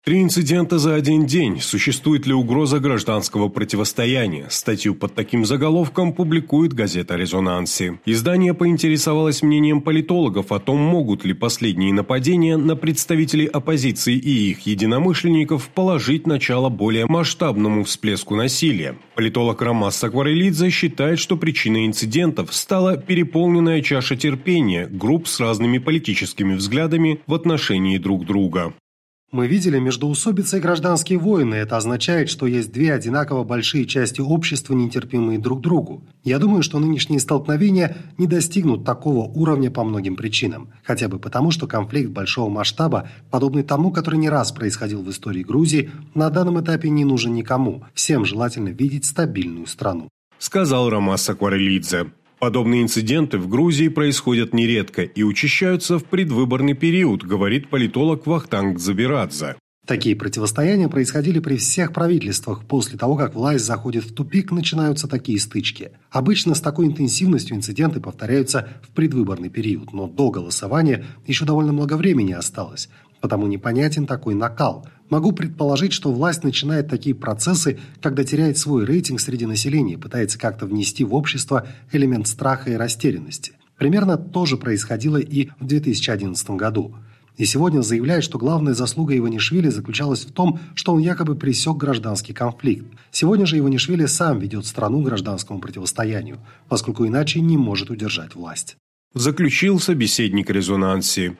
3 инцидента за один день. Существует ли угроза гражданского противостояния? Статью под таким заголовком публикует газета «Резонанси». Издание поинтересовалось мнением политологов о том, могут ли последние нападения на представителей оппозиции и их единомышленников положить начало более масштабному всплеску насилия. Политолог Ромас Сакварелидзе считает, что причиной инцидентов стала переполненная чаша терпения групп с разными политическими взглядами в отношении друг друга. Мы видели междоусобицы и гражданские войны. Это означает, что есть две одинаково большие части общества, нетерпимые друг другу. Я думаю, что нынешние столкновения не достигнут такого уровня по многим причинам. Хотя бы потому, что конфликт большого масштаба, подобный тому, который не раз происходил в истории Грузии, на данном этапе не нужен никому. Всем желательно видеть стабильную страну. Сказал Ромас Сакварелидзе. Подобные инциденты в Грузии происходят нередко и учащаются в предвыборный период, говорит политолог Вахтанг Дзабирадзе. Такие противостояния происходили при всех правительствах. После того, как власть заходит в тупик, начинаются такие стычки. Обычно с такой интенсивностью инциденты повторяются в предвыборный период, но до голосования еще довольно много времени осталось, потому непонятен такой накал. Могу предположить, что власть начинает такие процессы, когда теряет свой рейтинг среди населения, пытается как-то внести в общество элемент страха и растерянности. Примерно то же происходило и в 2011 году. И сегодня заявляет, что главная заслуга Иванишвили заключалась в том, что он якобы пресек гражданский конфликт. Сегодня же Иванишвили сам ведет страну к гражданскому противостоянию, поскольку иначе не может удержать власть. Заключил собеседник «Резонанси».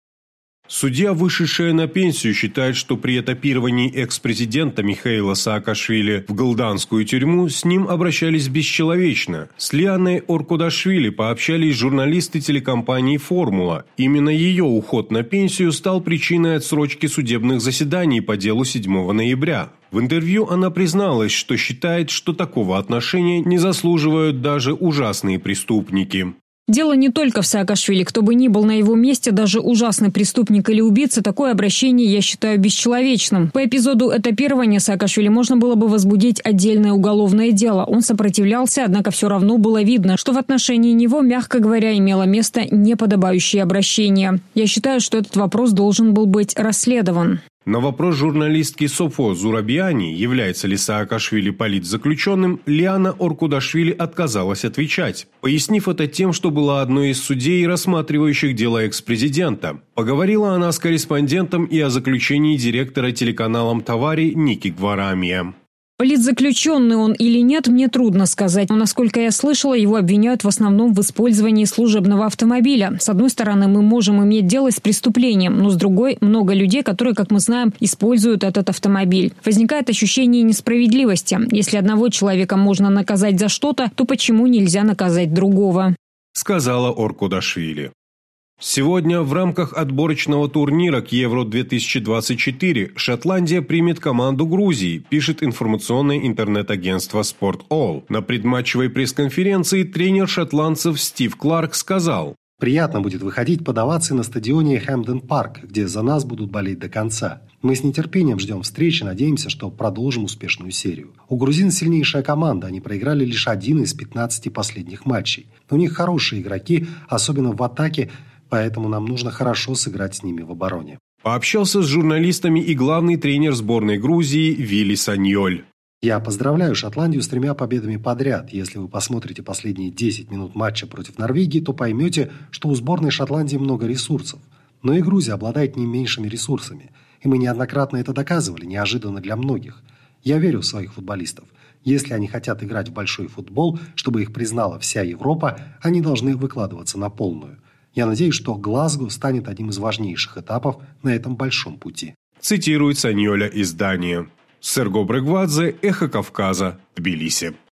Судья, вышедшая на пенсию, считает, что при этапировании экс-президента Михаила Саакашвили в голданскую тюрьму с ним обращались бесчеловечно. С Лианой Оркудашвили пообщались журналисты телекомпании «Формула». Именно ее уход на пенсию стал причиной отсрочки судебных заседаний по делу 7 ноября. В интервью она призналась, что считает, что такого отношения не заслуживают даже ужасные преступники. Дело не только в Саакашвили. Кто бы ни был на его месте, даже ужасный преступник или убийца, такое обращение я считаю бесчеловечным. По эпизоду этапирования Саакашвили можно было бы возбудить отдельное уголовное дело. Он сопротивлялся, однако все равно было видно, что в отношении него, мягко говоря, имело место неподобающее обращение. Я считаю, что этот вопрос должен был быть расследован. На вопрос журналистки Софо Зурабиани, является ли Саакашвили политзаключенным, Лиана Оркудашвили отказалась отвечать, пояснив это тем, что была одной из судей, рассматривающих дело экс-президента. Поговорила она с корреспондентом и о заключении директора телеканалом «Тавари» Ники Гварамия. Политзаключенный он или нет, мне трудно сказать. Но, насколько я слышала, его обвиняют в основном в использовании служебного автомобиля. С одной стороны, мы можем иметь дело с преступлением, но с другой, много людей, которые, как мы знаем, используют этот автомобиль. Возникает ощущение несправедливости. Если одного человека можно наказать за что-то, то почему нельзя наказать другого? Сказала Оркудашвили. Сегодня в рамках отборочного турнира к Евро-2024 Шотландия примет команду Грузии, пишет информационное интернет-агентство «Спорт.All». На предматчевой пресс-конференции тренер шотландцев Стив Кларк сказал: «Приятно будет выходить под овации на стадионе Хэмпден-Парк, где за нас будут болеть до конца. Мы с нетерпением ждем встречи, надеемся, что продолжим успешную серию. У грузин сильнейшая команда, они проиграли лишь 1 из 15 последних матчей. У них хорошие игроки, особенно в атаке, поэтому нам нужно хорошо сыграть с ними в обороне». Пообщался с журналистами и главный тренер сборной Грузии Вилли Саньоль. «Я поздравляю Шотландию с 3 победами подряд. Если вы посмотрите последние 10 минут матча против Норвегии, то поймете, что у сборной Шотландии много ресурсов. Но и Грузия обладает не меньшими ресурсами. И мы неоднократно это доказывали, неожиданно для многих. Я верю в своих футболистов. Если они хотят играть в большой футбол, чтобы их признала вся Европа, они должны выкладываться на полную. Я надеюсь, что Глазго станет одним из важнейших этапов на этом большом пути». Цитирует Саньоля издание. Серго Брегвадзе, Эхо Кавказа, Тбилиси.